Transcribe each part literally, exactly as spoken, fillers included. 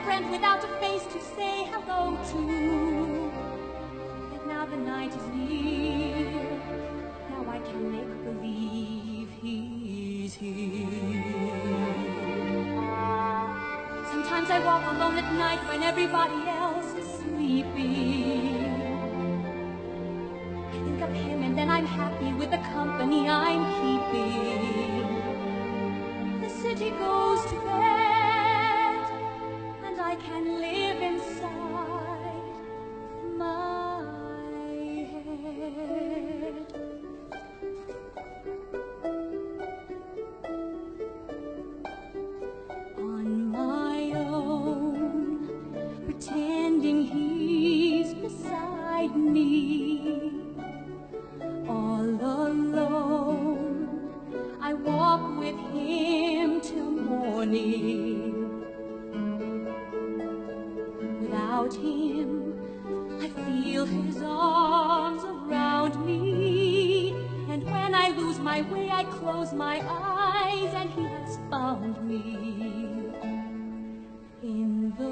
friend without a face to say hello to. Yet now the night is near, now I can make believe he's here. Sometimes I walk alone at night when everybody else is sleeping. I think of him and then I'm happy with the company I'm keeping. The city goes to bed and I can live inside my head. On my own, pretending he's beside me. All alone, I walk with him till morning. Without him, I feel his arms around me. And when I lose my way, I close my eyes and he has found me. In the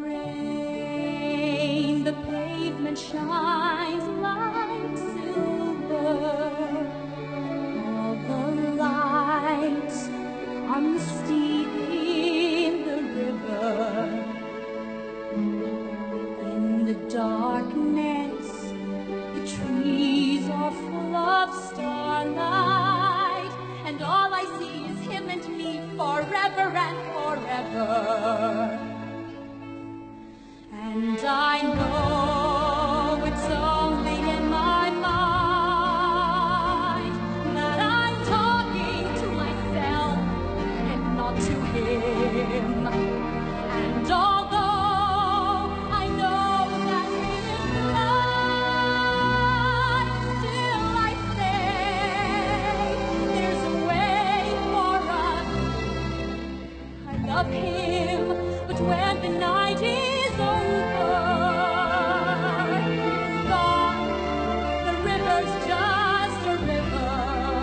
rain, the pavement shines like silver. All the lights are misty in the river. In the darkness, the trees are full of starlight, and all I see is him and me forever and forever. And I know it's only in my mind that I'm talking to myself and not to him. And although I know that he's blind, still I say there's a way for us. I love him, but when the night is over, he's gone. The river's just a river.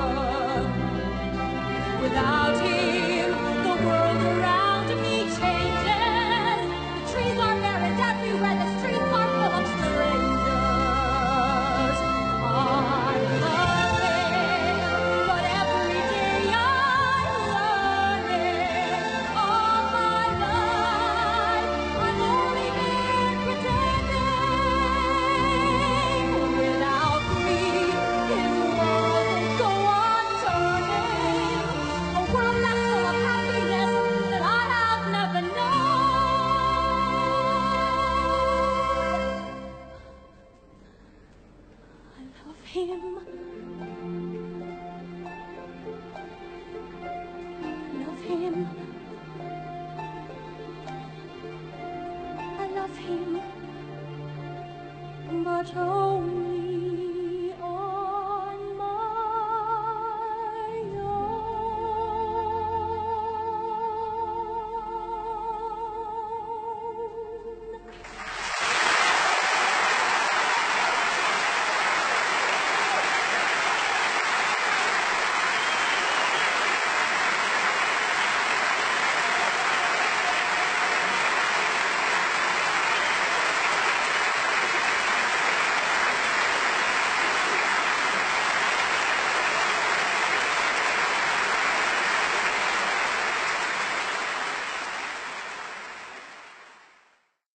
Without him, the world around me changes. The trees are buried everywhere. The streets are full of strangers. I love him, but every day I'm learning. All my life, I've only been pretending. Without me, his world will go on turning. A world that's full of happiness that I have never known. I love him. I love him. I love him. But oh